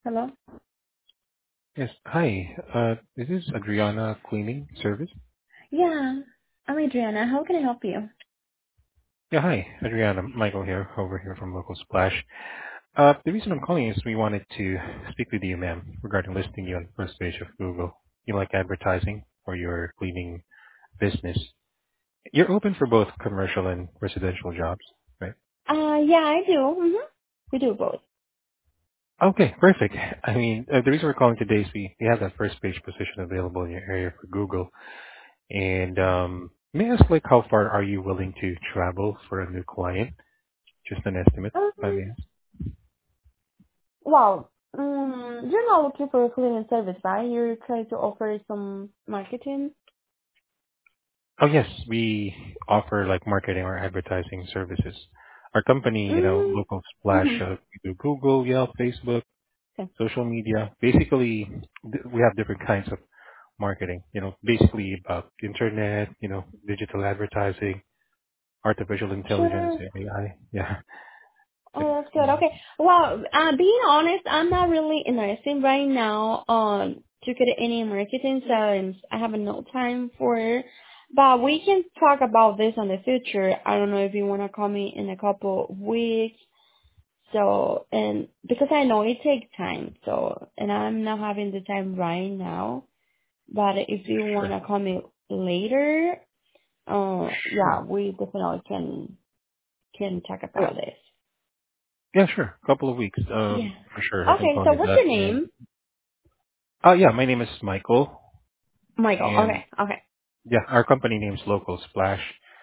Hello? Yes. Hi. This is Adriana Cleaning Service. Yeah, I'm Adriana. How can I help you? Yeah, hi, Adriana. Michael here, over here from Local Splash. The reason I'm calling is we wanted to speak with you, ma'am, regarding listing you on the first page of Google. You like advertising for your cleaning business. You're open for both commercial and residential jobs, right? Yeah, I do. We do both. Okay, perfect. I mean, the reason we're calling today is we have that first page position available in your area for Google. And may I ask, like, how far are you willing to travel for a new client? Just an estimate, if I may Um, ask. well, you're not looking for a cleaning service, right? You're trying to offer some marketing? Oh, yes, we offer like marketing or advertising services. Our company, Mm, Local Splash, mm-hmm. we do Google, Yelp, Facebook, Okay. social media. Basically, we have different kinds of marketing, basically about internet, digital advertising, artificial intelligence, Sure. AI. Yeah. Oh, that's good. Okay. Well, being honest, I'm not really interested right now to get any marketing since I have no time for it. But we can talk about this in the future. I don't know if you want to call me in a couple of weeks. So, and because I know it takes time, so, and I'm not having the time right now. But if you want Sure. to call me later, Sure. yeah, we definitely can talk Yeah. about this. Yeah, sure. Couple of weeks, Yeah. for sure. I can Okay, call so you what's that. your And name? yeah, my name is Michael, Michael. and Okay, okay. yeah, our company name's Local Splash.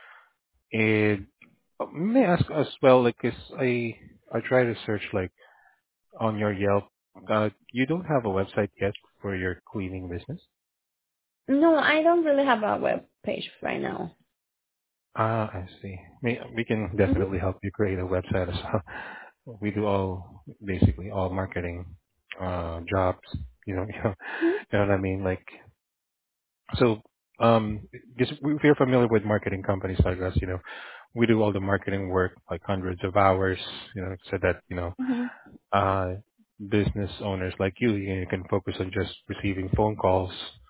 And may I ask as well, like, 'cause I try to search like on your Yelp. You don't have a website yet for your cleaning business? No, I don't really have a web page right now. Ah, I see. We can Mhm. definitely help you create a website as well. We do basically all marketing jobs. You know, Mhm. you know what I mean? Like, so, because we're familiar with marketing companies like us, we do all the marketing work, like hundreds of hours, so that, Mhm. uh, business owners like you can focus on just receiving phone calls,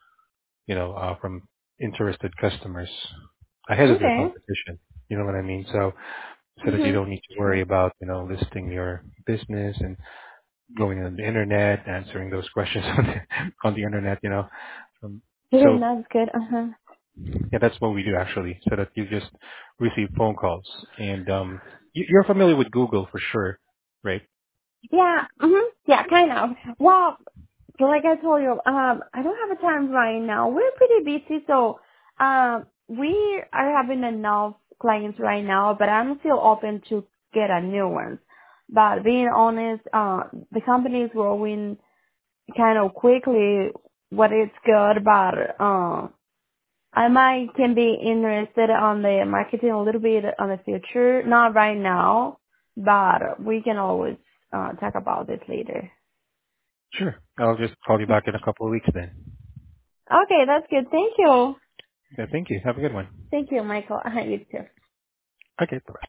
from interested customers ahead of your Okay. competition. You know what I mean? So that you Mhm. don't need to worry Sure. about, listing your business and going on the internet, answering those questions on the internet. Um, Yeah, so that's good. Uh huh. yeah, that's what we do actually, so that you just receive phone calls. And you're familiar with Google for sure, right? Yeah. Mhm. Yeah, kind of. Well, so like I told you, I don't have a time right now. We're pretty busy, so we are having enough clients right now, but I'm still open to get a new one. But being honest, the company is growing kind of quickly. What it's good, but I might can be interested on the marketing a little bit on the future. Not right now, but we can always talk about this later. Sure. I'll just call you back in a couple of weeks then. Okay, that's good. Thank you. Yeah, thank you. Have a good one. Thank you, Michael. You too. Okay, bye.